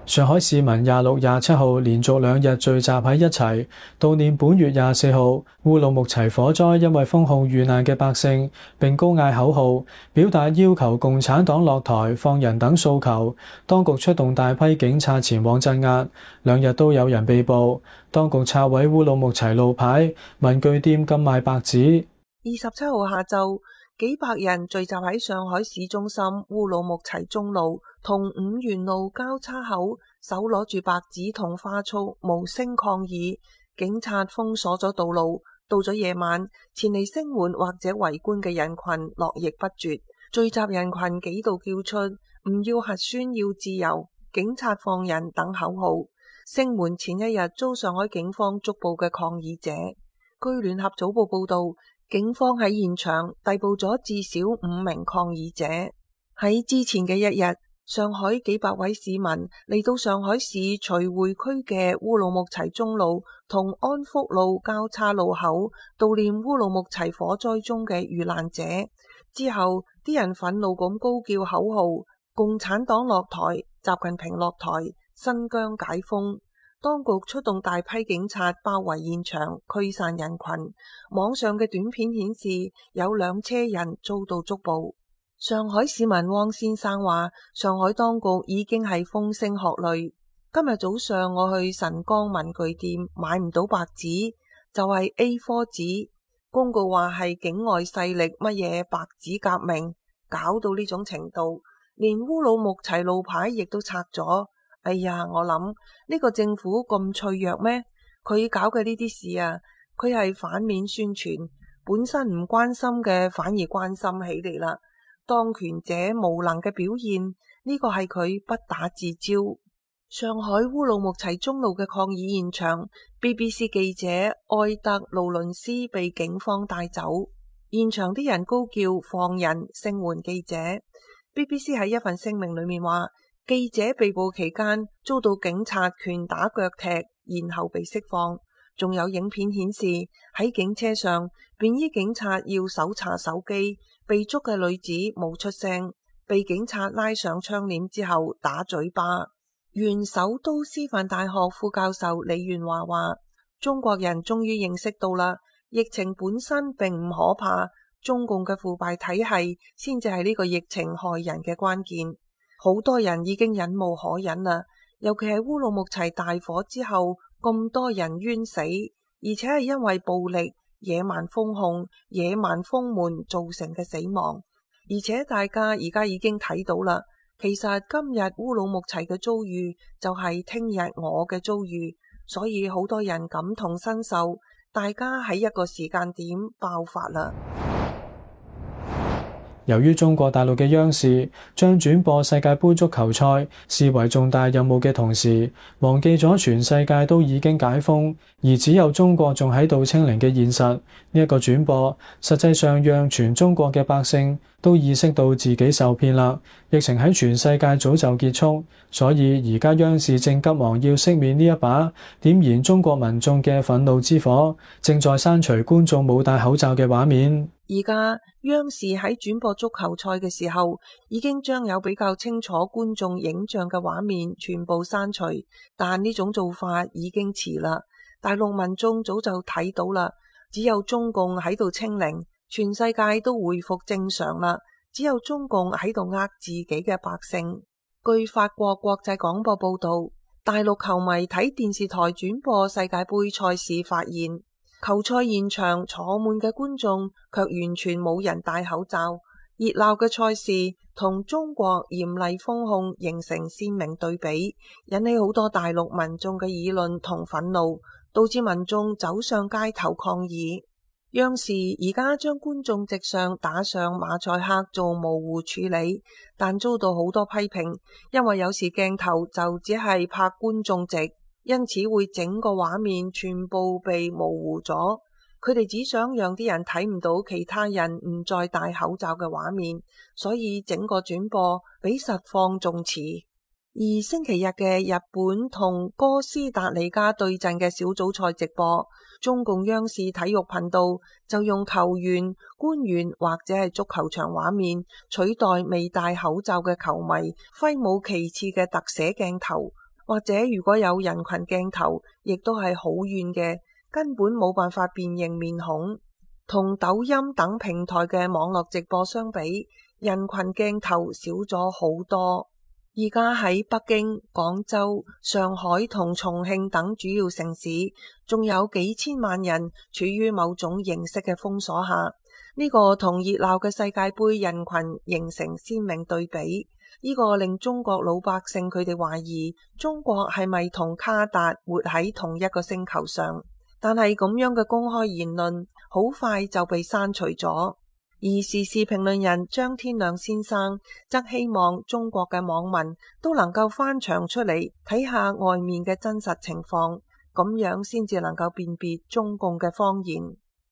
上海市民廿六、廿七號連續兩日聚集喺一齊，悼念本月廿四號烏魯木齊火災因為封控遇難嘅百姓，並高嗌口號，表達要求共產黨落台、放人等訴求。當局出動大批警察前往鎮壓，兩日都有人被捕。當局拆毀烏魯木齊路牌、文具店禁賣白紙。 二十七號下晝，幾百人聚集喺上海市中心烏魯木齊中路同五原路交叉口，手攞住白紙同花束，無聲抗議。警察封鎖咗道路。到咗夜晚，前嚟聲援或者圍觀嘅人群絡繹不絕，聚集人群幾度叫出唔要核酸要自由、警察放人等口號。聲援前一日遭上海警方捉捕嘅抗議者。據聯合早報報道，警方喺現場逮捕咗至少五名抗議者。喺之前嘅一日，上海幾百位市民嚟到上海市徐匯區嘅烏魯木齊中路同安福路交叉路口悼念烏魯木齊火災中嘅遇難者。之後，啲人憤怒咁高叫口號：共產黨落台，習近平落台，新疆解封。當局出動大批警察包圍現場，驅散人群。網上嘅短片顯示有兩車人遭到捉捕。上海市民汪先生話：上海當局已經係風聲鶴唳。今日早上我去晨光文具店買唔到白紙，就係 A 四 紙。公告話係境外勢力乜嘢白紙革命，搞到呢種程度，連烏魯木齊路牌亦都拆咗。哎呀，我諗呢個政府咁脆弱咩？佢搞嘅呢啲事啊，佢係反面宣傳，本身唔關心嘅反而關心起嚟啦。當權者無能嘅表現，呢個係佢不打自招。上海烏魯木齊中路嘅抗議現場， B B C 記者愛德勞倫斯被警方帶走，現場啲人高叫放人，聲援記者。 B B C 喺一份聲明裏面話，記者被捕期間遭到警察拳打腳踢，然後被釋放。仲有影片顯示喺警車上，便衣警察要搜查手機，被捉嘅女子冇出聲，被警察拉上窗簾之後打嘴巴。原首都師範大學副教授李元華話：中國人終於認識到啦，疫情本身並唔可怕，中共嘅腐敗體系先至係呢個疫情害人嘅關鍵。好多人已經忍無可忍啦，尤其係烏魯木齊大火之後，咁多人冤死，而且係因為暴力、野蠻封控、野蠻封門造成嘅死亡。而且大家而家已經睇到啦，其實今日烏魯木齊嘅遭遇就係聽日我嘅遭遇，所以好多人感同身受，大家喺一個時間點爆發啦。 由於中國大陸嘅央視將轉播世界盃足球賽視為重大任務嘅同時，忘記咗全世界都已經解封，而只有中國仲喺度清零嘅現實。呢、這、一個轉播實際上讓全中國嘅百姓都意識到自己受騙啦。疫情喺全世界早就結束，所以而家央視正急忙要熄滅呢一把點燃中國民眾嘅憤怒之火，正在刪除觀眾冇戴口罩嘅畫面。 而家央視喺轉播足球賽嘅時候，已經將有比較清楚觀眾影像嘅畫面全部刪除，但呢種做法已經遲啦。大陸民眾早就睇到啦，只有中共喺度清零，全世界都回復正常啦。只有中共喺度呃自己嘅百姓。據法國國際廣播報道，大陸球迷睇電視台轉播世界盃賽事發現，球賽現場坐滿嘅觀眾卻完全冇人戴口罩，熱鬧嘅賽事同中國嚴厲封控形成鮮明對比，引起好多大陸民眾嘅議論同憤怒，導致民眾走上街頭抗議。央視而家將觀眾席上打上馬賽克做模糊處理，但遭到好多批評，因為有時鏡頭就只係拍觀眾席，因此會整個畫面全部被模糊咗。佢哋只想讓啲人睇唔到其他人唔再戴口罩嘅畫面，所以整個轉播比實況仲遲。而星期日嘅日本同哥斯達黎加對陣嘅小組賽直播，中共央視體育頻道就用球員、官員或者係足球場畫面取代未戴口罩嘅球迷揮舞旗幟嘅特寫鏡頭， 或者如果有人群鏡頭，亦都係好遠嘅，根本冇辦法辨認面孔。同抖音等平台嘅網絡直播相比，人群鏡頭少咗好多。而家喺北京、廣州、上海同重慶等主要城市，仲有幾千萬人處於某種形式嘅封鎖下，呢個同熱鬧嘅世界盃人群形成鮮明對比。呢個令中國老百姓佢哋懷疑中國係咪同卡達活喺同一個星球上？但係咁樣嘅公開言論好快就被刪除咗。而時事評論人張天亮先生則希望中國嘅網民都能夠翻牆出嚟睇下外面嘅真實情況，咁樣先至能夠辨別中共嘅謊言。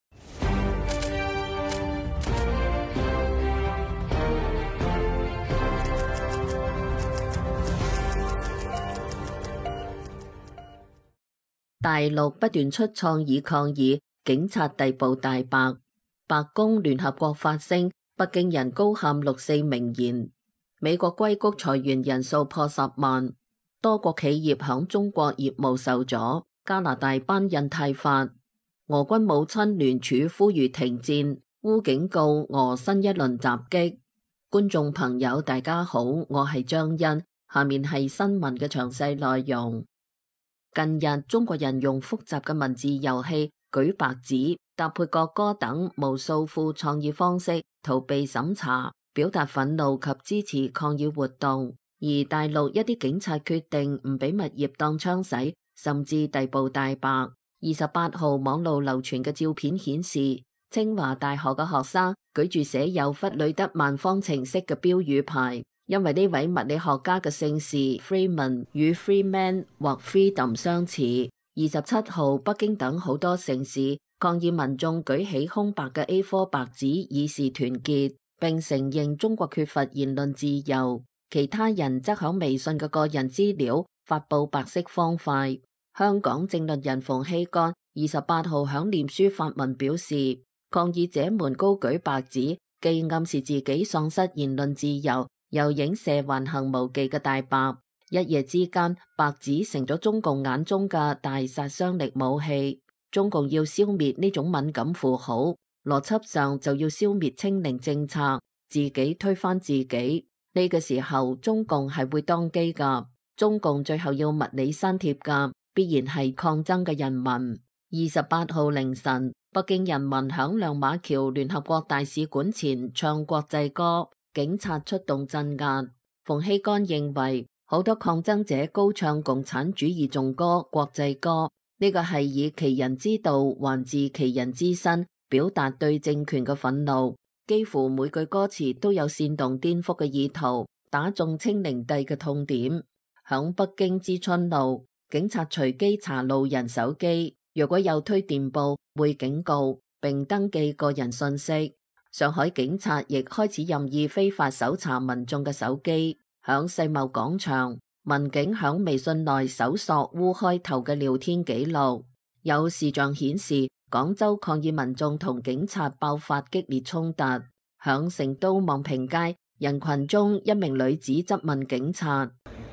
大陸不斷出創意抗議，警察逮捕大白。白宮聯合國發聲，北京人高喊六四名言。美國硅谷裁員人數破十萬，多國企業響中國業務受阻。加拿大頒印太法，俄軍母親聯署呼籲停戰，烏警告俄新一輪襲擊。觀眾朋友大家好，我係張欣，下面係新聞嘅詳細內容。近日，中國人用複雜嘅文字遊戲、舉白紙、搭配國歌等無數副創意方式逃避審查，表達憤怒及支持抗議活動。而大陸一啲警察決定唔俾物業當槍使，甚至逮捕大白。二十八號網路流傳嘅照片顯示，清華大學嘅學生舉住寫有弗里德曼方程式嘅標語牌。因為呢位物理學家嘅姓氏 Freeman 與 Freeman 或 Freedom 相似。二十七號，北京等好多城市抗議民眾舉起空白嘅 A 四 白紙以示團結，並承認中國缺乏言論自由。其他人則響微信嘅個人資料發佈白色方塊。香港政論人馮睎乾二十八號響臉書發文表示，抗議者們高舉白紙，既暗示自己喪失言論自由，又影射橫行無忌嘅大白。一夜之間，白紙成咗中共眼中嘅大殺傷力武器。中共要消滅呢種敏感符號，邏輯上就要消滅清零政策，自己推翻自己。呢個時候，中共係會當機噶。中共最後要物理刪帖噶，必然係抗爭嘅人民。二十八號凌晨，北京人民響亮馬橋聯合國大使館前唱國際歌。警察出動鎮壓。馮睎乾認為，好多抗爭者高唱共產主義頌歌、國際歌，呢個係以其人之道還治其人之身，表達對政權嘅憤怒。幾乎每句歌詞都有煽動顛覆嘅意圖，打中清零帝嘅痛點。響北京知春路，警察隨機查路人手機，若果有推電報，會警告並登記個人信息。上海警察亦開始任意非法搜查民眾嘅手機。響世貿廣場，民警響微信內搜索烏開頭嘅聊天記錄，有視像顯示廣州抗議民眾同警察爆發激烈衝突。響成都望平街，人群中一名女子質問警察：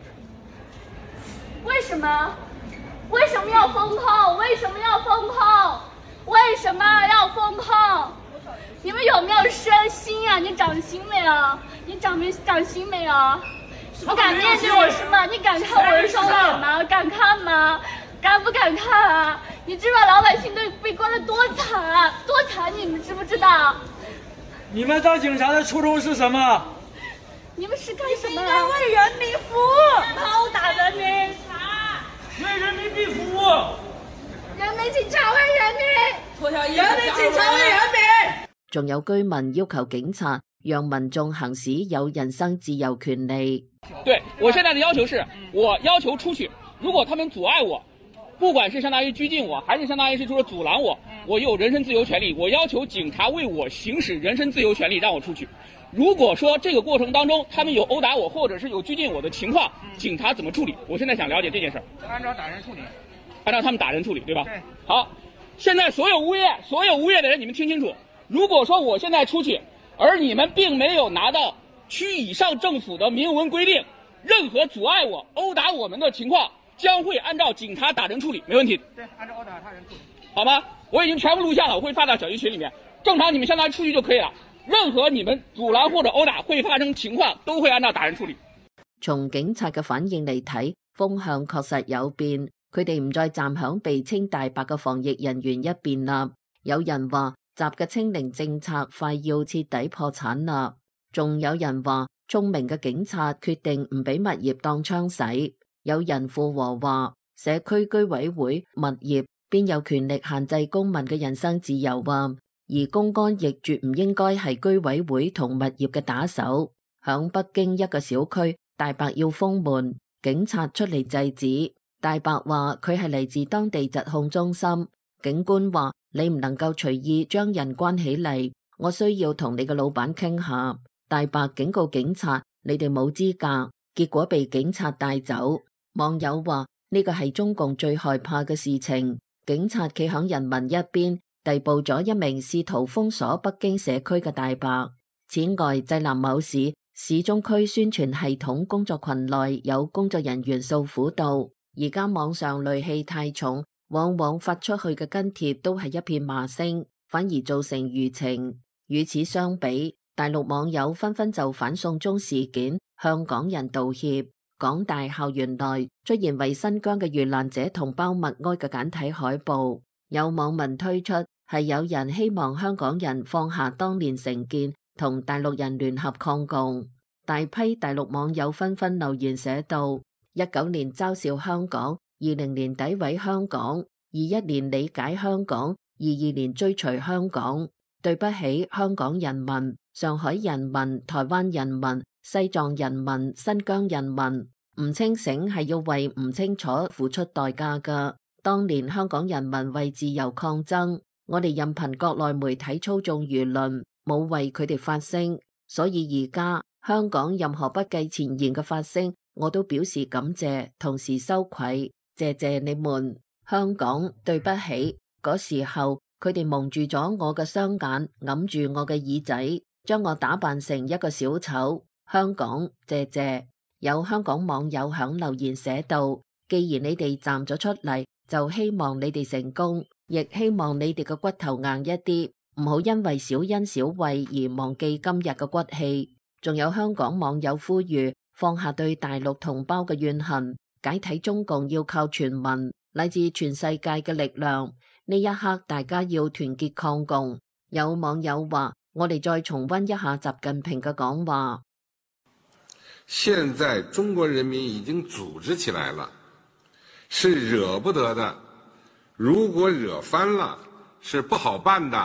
為什麼？為什麼要封控？為什麼要封控？為什麼要封控？你們有沒有身心啊？你長心沒有？你長沒長心沒有？你敢面對我是嗎？你敢看我的雙眼嗎？敢看嗎？敢不敢看啊？你知道老百姓都被關得多慘啊？多慘！你們知不知道？ 你們當警察的初衷是什麼？ 你們是幹什麼？應該為人民服務，毆打人民， 為人民必服務。 人民警察為人民， 人民警察為人民。 仲有居民要求警察讓民眾行使有人身自由權利。 對，我現在的要求是，我要求出去，如果他們阻礙我，不管是相當於拘禁我，還是相當於是說阻攔我，我有人身自由權利，我要求警察為我行使人身自由權利，讓我出去。如果說這個過程當中他們有毆打我或者是有拘禁我的情況，警察怎麼處理？我現在想了解這件事。 按照打人處理， 按照他們打人處理，對吧？ 對。 好，現在所有物業所有物業的人，你們聽清楚，如果說我現在出去，而你們並沒有拿到區以上政府的明文規定， 任何阻礙我、毆打我們的情況，將會按照警察打人處理，沒問題。 對，按照毆打他人處理， 好嗎？我已經全部錄像了，我會發到小區群裡面。正常你們向他出去就可以了。任何你們阻攔或者毆打會發生情況，都會按照打人處理。 從警察嘅反應嚟睇，風向確實有變，佢哋唔再站響被稱大白嘅防疫人員一邊啦。有人話習嘅清零政策快要徹底破產啦，仲有人話聰明嘅警察決定唔俾物業當槍使。有人附和話社區居委會物業邊有權力限制公民嘅人身自由啊？而公安亦絕唔應該係居委會同物業嘅打手。響北京一個小區，大白要封門，警察出嚟制止。大白話佢係嚟自當地疾控中心，警官話你唔能夠隨意將人關起嚟，我需要同你嘅老闆傾下。大白警告警察，你哋冇資格，結果被警察帶走。網友話呢個係中共最害怕嘅事情，警察企響人民一邊，逮捕咗一名試圖封鎖北京社區嘅大白。此外，濟南某市市中區宣傳系統工作群內有工作人員訴苦道，而家網上戾氣太重，往往發出去嘅跟帖都係一片罵聲，反而造成輿情。與此相比，大陸網友紛紛就反送中事件向港人道歉。港大校園內出現為新疆嘅遇難者同胞默哀嘅簡體海報，有網民推出係有人希望香港人放下當年成見，同大陸人聯合抗共。大批大陸網友紛紛留言寫道：一九年嘲笑香港，二零年詆毀香港，二一年理解香港，二二年追隨香港。對不起香港人民、上海人民、台灣人民、西藏人民、新疆人民，唔清醒係要為唔清楚付出代價㗎。當年香港人民為自由抗爭，我哋任憑國內媒體操縱輿論，冇為佢哋發聲，所以而家香港任何不計前嫌嘅發聲，我都表示感謝，同時羞愧，謝謝你們。香港對不起，嗰時候佢哋蒙住咗我嘅雙眼，揞住我嘅耳仔，將我打扮成一個小丑。香港謝謝。有香港網友響留言寫道：既然你哋站咗出嚟，就希望你哋成功，亦希望你哋嘅骨頭硬一啲，唔好因為小恩小惠而忘記今日嘅骨氣。仲有香港網友呼籲放下對大陸同胞嘅怨恨，解體中共要靠全民乃至全世界嘅力量。呢一刻大家要團結抗共。有網友話：我哋再重溫一下習近平嘅講話。 現在中國人民已經組織起來了，是惹不得的，如果惹翻了，是不好辦的。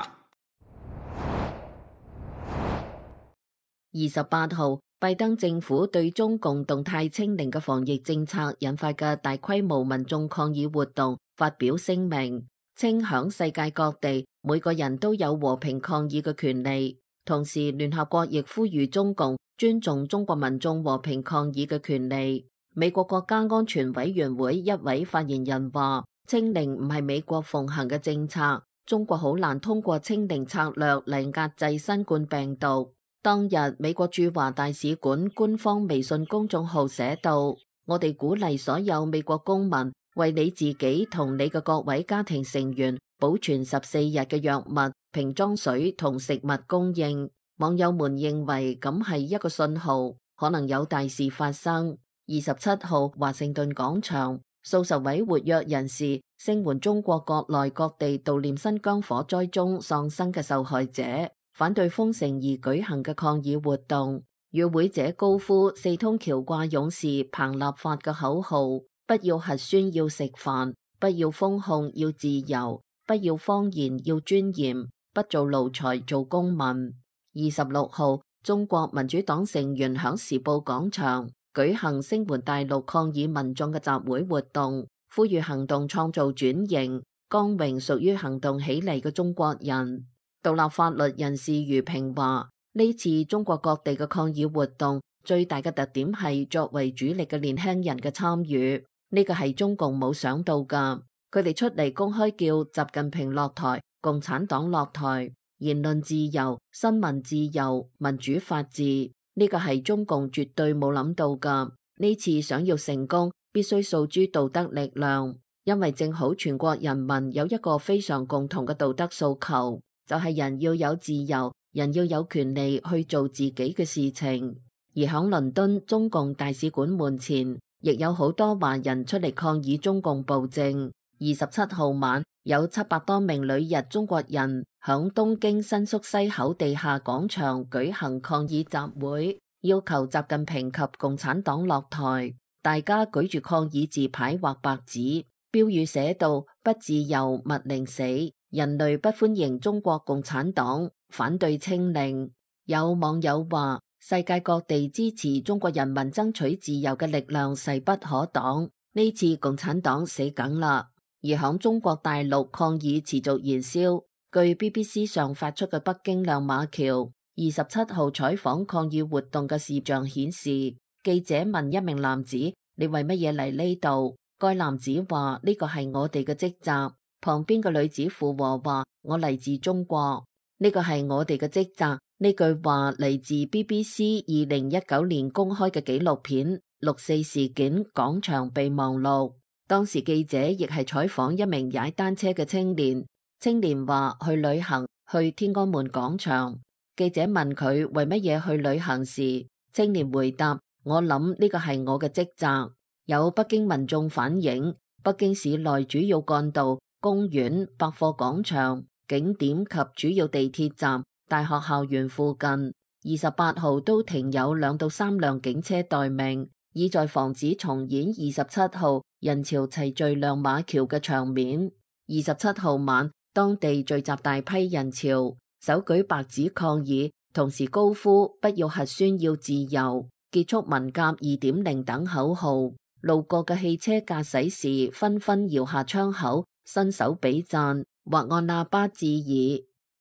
二十八號，拜登政府對中共動態清零嘅防疫政策引發嘅大規模民眾抗議活動發表聲明，稱響世界各地每個人都有和平抗議嘅權利。同時，聯合國亦呼籲中共尊重中國民眾和平抗議嘅權利。美國國家安全委員會一位發言人話：清零唔係美國奉行嘅政策，中國好難通過清零策略嚟壓制新冠病毒。當日，美國駐華大使館官方微信公眾號寫道：我哋鼓勵所有美國公民為你自己同你嘅各位家庭成員保存十四日嘅藥物、瓶裝水同食物供應。網友們認為咁係一個信號，可能有大事發生。二十七號，華盛頓廣場，數十位活躍人士聲援中國國內各地悼念新疆火災中喪生嘅受害者，反對封城而舉行嘅抗議活動。與會者高呼四通橋掛勇士彭立發嘅口號：不要核酸要食飯，不要封控要自由，不要謊言要尊嚴，不做奴才做公民。二十六號，中國民主黨成員響時報廣場舉行聲援大陸抗議民眾嘅集會活動，呼籲行動創造轉型，光榮屬於行動起嚟嘅中國人。獨立法律人士余平話：呢次中國各地嘅抗議活動最大嘅特點係作為主力嘅年輕人嘅參與，呢個係中共冇想到㗎。佢哋出嚟公開叫習近平落台，共產黨落台。言論自由、新聞自由、民主法治，呢個係中共絕對冇諗到㗎。 呢次想要成功，必須訴諸道德力量，因為正好全國人民有一個非常共同嘅道德訴求，就係人要有自由，人要有權利去做自己嘅事情。而響倫敦中共大使館門前，亦有好多華人出嚟抗議中共暴政。二十七號晚，有七百多名旅日中國人響東京新宿西口地下廣場舉行抗議集會，要求習近平及共產黨落台。大家舉住抗議字牌或白紙，標語寫道：不自由，勿寧死！人類不歡迎中國共產黨，反對清零。有網友話：世界各地支持中國人民爭取自由嘅力量勢不可擋，呢次共產黨死梗啦！而響中國大陸抗議持續燃燒。據 B B C 上發出嘅北京亮馬橋二十七號採訪抗議活動嘅視像顯示，記者問一名男子：你為乜嘢嚟呢度？該男子話：呢個係我哋嘅職責。旁邊嘅女子附和話：我嚟自中國，呢個係我哋嘅職責。呢句話嚟自 B B C 二零一九年公開嘅紀錄片《六四事件廣場備忘錄》。當時記者亦係採訪一名踩單車嘅青年，青年話去旅行，去天安門廣場。記者問佢為乜嘢去旅行時，青年回答：我諗呢個係我嘅職責。有北京民眾反映，北京市內主要幹道、公園、百貨廣場、景點及主要地鐵站、大學校園附近，二十八號都停有兩到三輛警車待命，意在防止重演二十七號人潮齊聚亮馬橋嘅場面。二十七號晚，當地聚集大批人潮，手舉白紙抗議，同時高呼不要核酸要自由、結束文革二點零等口號。路過嘅汽車駕駛時紛紛搖下窗口，伸手比讚或按喇叭致意。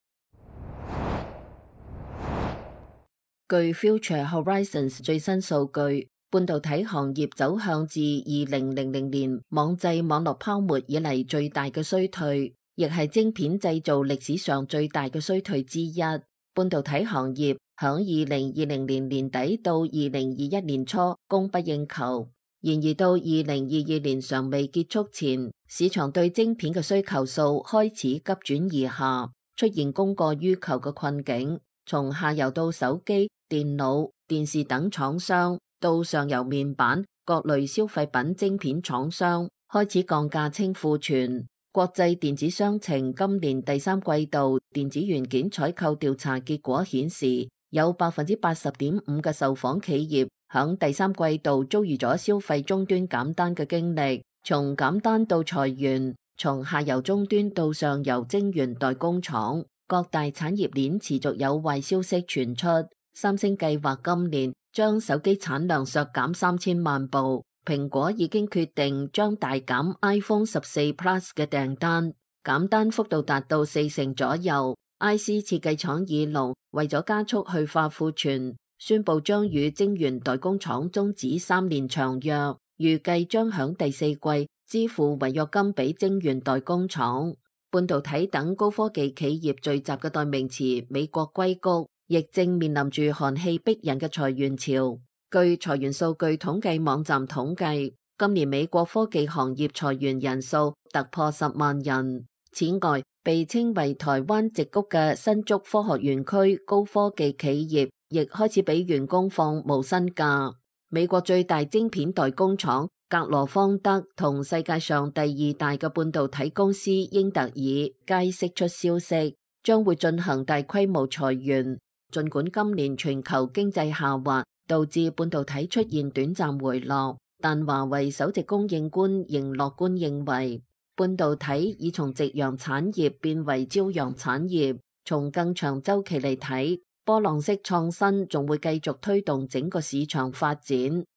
據 Future Horizons 最新數據，半導體行業走向自二零零零年網際網絡泡沫以嚟最大嘅衰退，亦係晶片製造歷史上最大嘅衰退之一。半導體行業響二零二零年年底到二零二一年初供不應求，然而到二零二二年尚未結束前，市場對晶片嘅需求數開始急轉而下，出現供過於求嘅困境。從下游到手機、電腦、電視等廠商，到上游面板、各類消費品晶片廠商開始降價清庫存。國際電子商情今年第三季度電子元件採購調查結果顯示，有百分之八十點五嘅受訪企業響第三季度遭遇咗消費終端減單嘅經歷，從減單到裁員，從下游終端到上游晶圓代工廠。各大產業鏈持續有壞消息傳出，三星計劃今年將手機產量削減三千萬部，蘋果已經決定將大減 iPhone 十四 Plus 嘅訂單，減單幅度達到四成左右。I C 設計廠爾龍為咗加速去化庫存，宣布將與晶圓代工廠終止三年長約，預計將響第四季支付違約金俾晶圓代工廠。半導體等高科技企業聚集嘅代名詞美國硅谷，亦正面臨住寒氣逼人嘅裁員潮。據裁員數據統計網站統計，今年美國科技行業裁員人數突破十萬人。此外，被稱為台灣矽谷嘅新竹科學園區高科技企業亦開始俾員工放無薪假。美國最大晶片代工廠格羅方德同世界上第二大嘅半導體公司英特爾皆釋出消息，將會進行大規模裁員。盡管今年全球經濟下滑，導致半導體出現短暫回落，但華為首席供應官仍樂觀認為，半導體已從夕陽產業變為朝陽產業。從更長週期嚟睇，波浪式創新仲會繼續推動整個市場發展。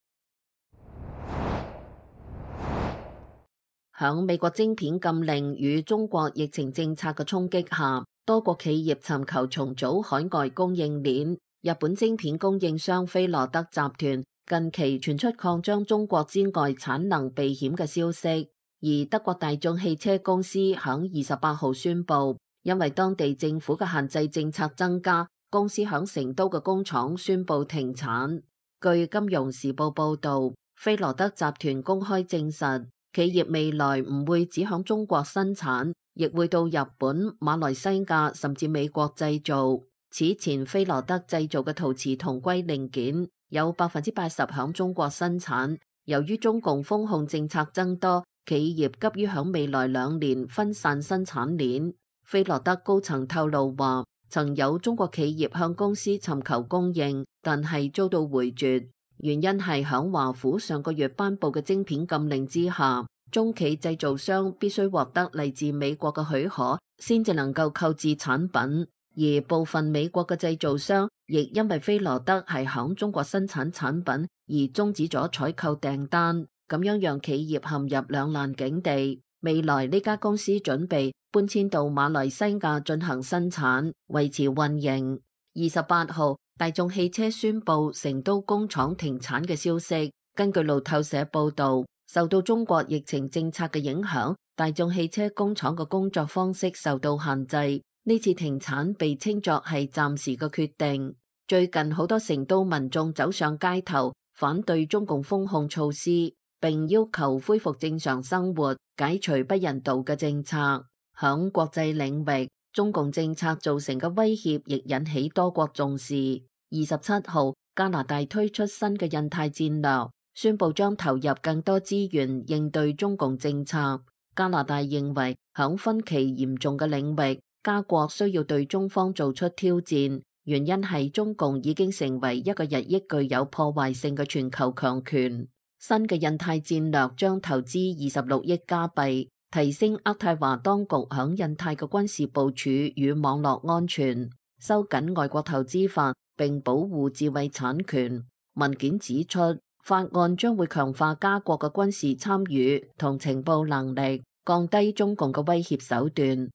響美國晶片禁令與中國疫情政策嘅衝擊下，多國企業尋求重組海外供應鏈。日本晶片供應商飛羅德集團近期傳出擴張中國之外產能避險嘅消息，而德國大眾汽車公司響二十八號宣布，因為當地政府嘅限制政策增加，公司響成都嘅工廠宣布停產。據金融時報報道， 菲羅德集團公開證實，企業未來唔會只響中國生產，亦會到日本、馬來西亞甚至美國製造。此前菲羅德製造嘅陶瓷同硅零件有百分之八十響中國生產。由於中共封控政策增多，企業急於響未來兩年分散生產鏈。菲羅德高層透露話，曾有中國企業向公司尋求供應，但係遭到回絕，原因係響華府上個月頒布嘅晶片禁令之下，中企製造商必須獲得嚟自美國嘅許可，先至能夠購置產品。而部分美國嘅製造商亦因為菲羅德係響中國生產產品而終止咗採購訂單，咁樣讓企業陷入兩難境地。未來呢家公司準備搬遷到馬來西亞進行生產，維持運營。二十八號，大眾汽車宣布成都工廠停產嘅消息。根據路透社報道，受到中國疫情政策嘅影響，大眾汽車工廠嘅工作方式受到限制。呢次停產被稱作係暫時嘅決定。最近好多成都民眾走上街頭，反對中共封控措施，並要求恢復正常生活，解除不人道嘅政策。響國際領域，中共政策造成嘅威脅亦引起多國重視。二十七號，加拿大推出新嘅印太戰略，宣布將投入更多資源應對中共政策。加拿大認為響分歧嚴重嘅領域，加國需要對中方做出挑戰，原因係中共已經成為一個日益具有破壞性嘅全球強權。新嘅印太戰略將投資二十六億加幣，提升渥太華當局響印太嘅軍事部署與網絡安全，收緊外國投資法，並保護智慧產權。文件指出，法案將會強化加國嘅軍事參與同情報能力，降低中共嘅威脅手段。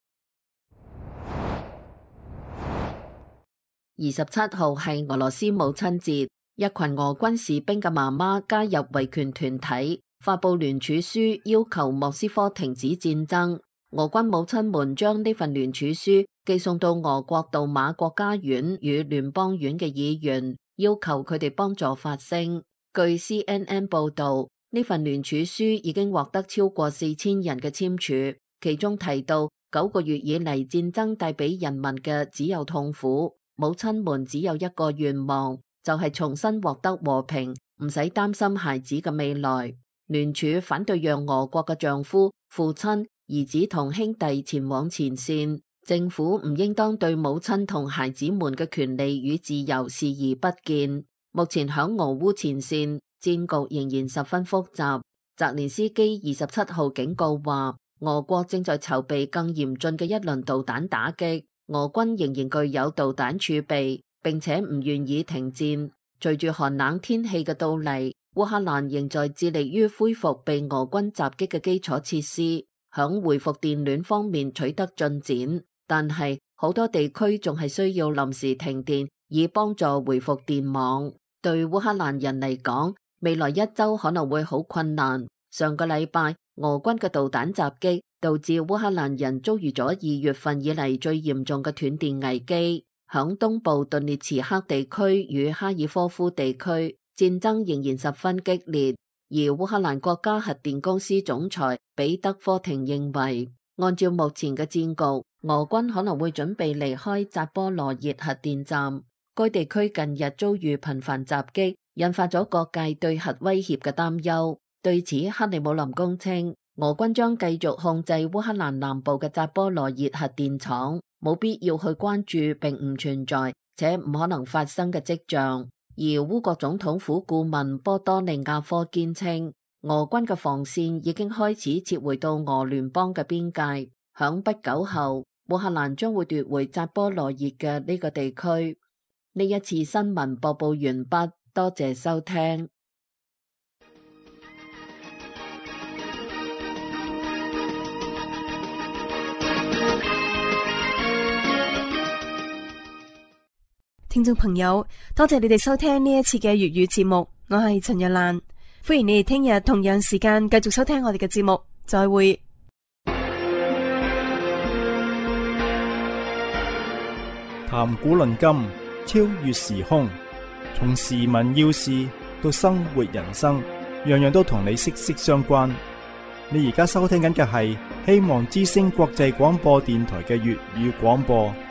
二十七號係俄羅斯母親節，一群俄軍士兵嘅媽媽加入維權團體，發佈聯署書要求莫斯科停止戰爭。俄軍母親們將呢份聯署書寄送到俄國杜馬國家院與聯邦院嘅議員，要求佢哋幫助發聲。據 C N N 報道，呢份聯署書已經獲得超過四千人嘅簽署，其中提到九個月以嚟戰爭帶俾人民嘅只有痛苦。母親們只有一個願望，就係重新獲得和平，唔使擔心孩子嘅未來。聯署反對讓俄國嘅丈夫、父親、兒子同兄弟前往前線，政府唔應當對母親同孩子們嘅權利與自由視而不見。目前響俄烏前線，戰局仍然十分複雜。澤連斯基二十七號警告話，俄國正在籌備更嚴峻嘅一輪導彈打擊。俄軍仍然具有導彈儲備，並且唔願意停戰。隨住寒冷天氣嘅到嚟，烏克蘭仍在致力於恢復被俄軍襲擊嘅基礎設施，響恢復電暖方面取得進展。但係好多地區仲係需要臨時停電，以幫助恢復電網。對烏克蘭人嚟講，未來一周可能會好困難。上個禮拜，俄軍嘅導彈襲擊導致烏克蘭人遭遇咗二月份以嚟最嚴重嘅斷電危機。響東部頓涅茨克地區與哈爾科夫地區，戰爭仍然十分激烈。而烏克蘭國家核電公司總裁彼得科廷認為，按照目前嘅戰局，俄軍可能會準備離開扎波羅熱核電站。該地區近日遭遇頻繁襲擊，引發咗各界對核威脅嘅擔憂。對此，克里姆林宮稱，俄軍將繼續控制烏克蘭南部嘅扎波羅熱核電廠，冇必要去關注並唔存在且唔可能發生嘅跡象。而烏國總統府顧問波多利亞科堅稱，俄軍嘅防線已經開始撤回到俄聯邦嘅邊界，響不久後，烏克蘭將會奪回扎波羅熱嘅呢個地區。呢一次新聞播報完畢，多謝收聽。 聽眾朋友，多謝你哋收聽呢一次嘅粵語節目，我係陳若蘭，歡迎你哋聽日同樣時間繼續收聽我哋嘅節目，再會。 談古論今，超越時空，從時聞要事到生活人生， 樣樣都同你息息相關。你而家收聽緊嘅係希望之聲國際廣播電台嘅粵語廣播。